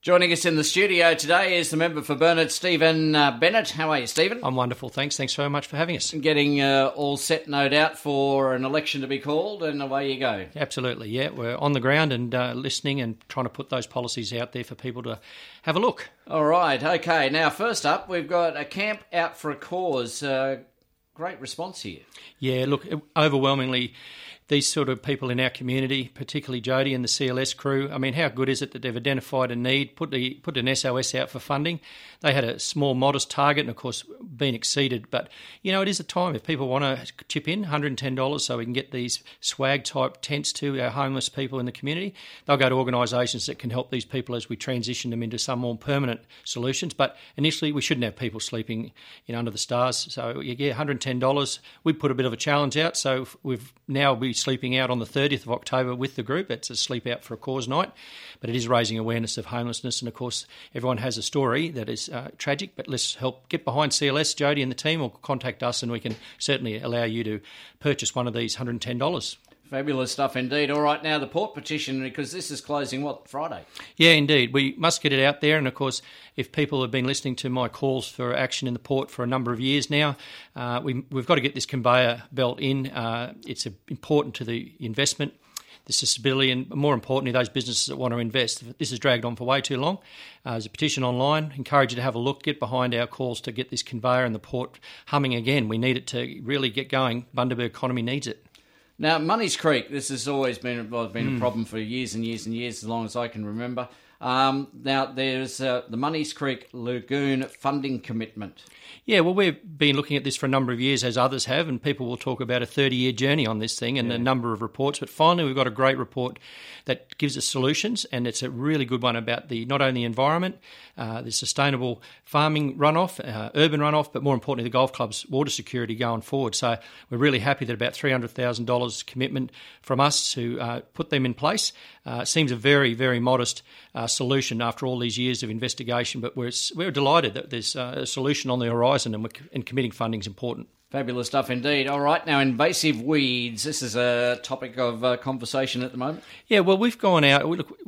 Joining us in the studio today is the member for Burnett, Stephen Bennett. How are you, Stephen? I'm wonderful, thanks. Thanks very much for having us. Getting all set, no doubt, for an election to be called, and away you go. Absolutely, yeah. We're on the ground and listening and trying to put those policies out there for people to have a look. All right, okay. Now, first up, we've got a camp out for a cause. Great response here. Yeah, look, overwhelmingly, these sort of people in our community, particularly Jody and the CLS crew, I mean, how good is it that they've identified a need, put an SOS out for funding? They had a small, modest target and, of course, been exceeded. But, you know, it is a time if people want to chip in, $110 so we can get these swag-type tents to our homeless people in the community. They'll go to organisations that can help these people as we transition them into some more permanent solutions. But initially, we shouldn't have people sleeping under the stars. So, yeah, $110. We put a bit of a challenge out, so we've now be sleeping out on the 30th of October with the group. It's a sleep out for a cause night, but it is raising awareness of homelessness. And of course, everyone has a story that is tragic, but let's help get behind CLS, Jody and the team, or contact us and we can certainly allow you to purchase one of these $110. Fabulous stuff indeed. All right, now the Port petition, because this is closing, Friday? Yeah, indeed. We must get it out there. And, of course, if people have been listening to my calls for action in the Port for a number of years now, we've got to get this conveyor belt in. It's important to the investment, the sustainability, and more importantly, those businesses that want to invest. This has dragged on for way too long. There's a petition online. Encourage you to have a look, get behind our calls to get this conveyor and the Port humming again. We need it to really get going. Bundaberg economy needs it. Now, Money's Creek, this has always been a problem for years and years and years, as long as I can remember. Now, there's the Money's Creek Lagoon funding commitment. Yeah, well, we've been looking at this for a number of years, as others have, and people will talk about a 30-year journey on this thing and a number of reports. But finally, we've got a great report that gives us solutions, and it's a really good one about not only the environment, the sustainable farming runoff, urban runoff, but more importantly, the golf club's water security going forward. So we're really happy that about $300,000 commitment from us to put them in place. Seems a very, very modest solution after all these years of investigation, but we're delighted that there's a solution on the horizon and committing funding is important. Fabulous stuff indeed. All right, now invasive weeds. This is a topic of conversation at the moment. Yeah, well, we've gone out.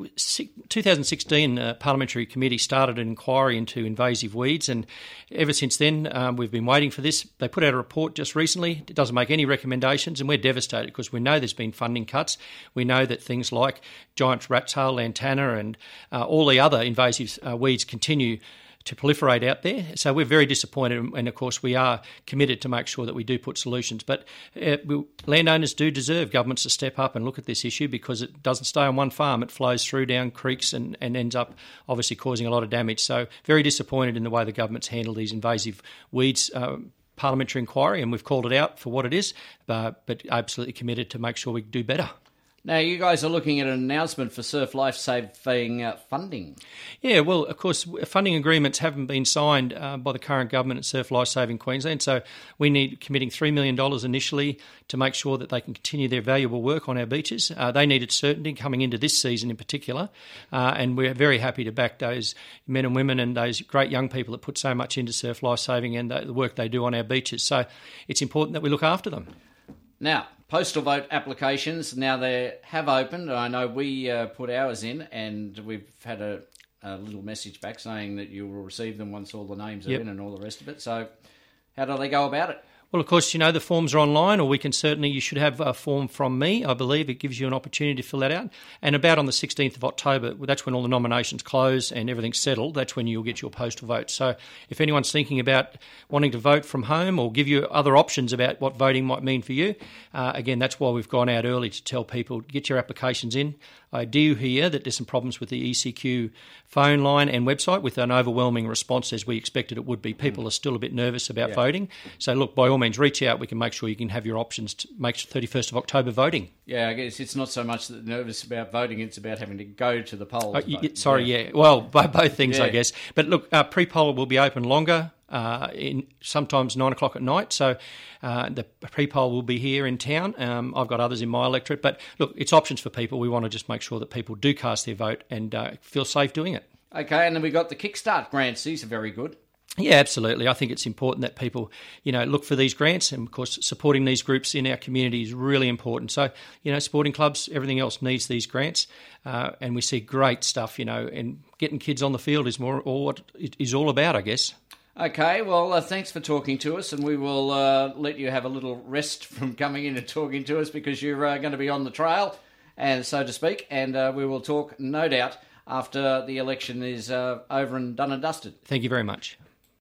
2016 Parliamentary Committee started an inquiry into invasive weeds, and ever since then we've been waiting for this. They put out a report just recently. It doesn't make any recommendations, and we're devastated because we know there's been funding cuts. We know that things like giant rat tail, lantana, and all the other invasive weeds continue to proliferate out there. So we're very disappointed, and of course we are committed to make sure that we do put solutions. But landowners do deserve governments to step up and look at this issue because it doesn't stay on one farm. It flows through down creeks and ends up obviously causing a lot of damage. So very disappointed in the way the government's handled these invasive weeds parliamentary inquiry, and we've called it out for what it is, but absolutely committed to make sure we do better. Now, you guys are looking at an announcement for Surf Lifesaving funding. Yeah, well, of course, funding agreements haven't been signed by the current government at Surf Lifesaving Queensland, so we need committing $3 million initially to make sure that they can continue their valuable work on our beaches. They needed certainty coming into this season in particular, and we're very happy to back those men and women and those great young people that put so much into Surf Lifesaving and the work they do on our beaches. So it's important that we look after them. Now, postal vote applications, now they have opened. I know we put ours in and we've had a little message back saying that you will receive them once all the names are in and all the rest of it. So how do they go about it? Well, of course, the forms are online, or you should have a form from me. I believe it gives you an opportunity to fill that out. And about on the 16th of October, that's when all the nominations close and everything's settled. That's when you'll get your postal vote. So if anyone's thinking about wanting to vote from home or give you other options about what voting might mean for you, again, that's why we've gone out early to tell people, get your applications in. I do hear that there's some problems with the ECQ phone line and website with an overwhelming response as we expected it would be. People are still a bit nervous about voting. So look, by all means, reach out. We can make sure you can have your options to make 31st of October voting. Yeah, I guess it's not so much that nervous about voting, it's about having to go to the polls. Well, both things, I guess. But look, pre-poll will be open longer. Sometimes 9 o'clock at night. So the pre-poll will be here in town. I've got others in my electorate. But look, it's options for people. We want to just make sure that people do cast their vote and feel safe doing it. Okay, and then we've got the Kickstart grants. These are very good. Yeah, absolutely. I think it's important that people, look for these grants, and of course supporting these groups in our community is really important. So, sporting clubs, everything else needs these grants, and we see great stuff, and getting kids on the field is more what it is all about, I guess. Okay, well, thanks for talking to us, and we will let you have a little rest from coming in and talking to us because you're going to be on the trail, and so to speak, and we will talk, no doubt, after the election is over and done and dusted. Thank you very much.